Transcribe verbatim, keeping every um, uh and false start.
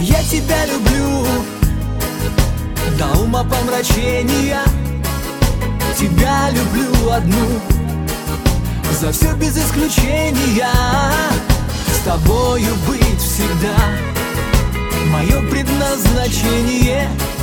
А я тебя люблю до умопомрачения. Тебя люблю одну, за все без исключения. С тобою быть всегда мое предназначение.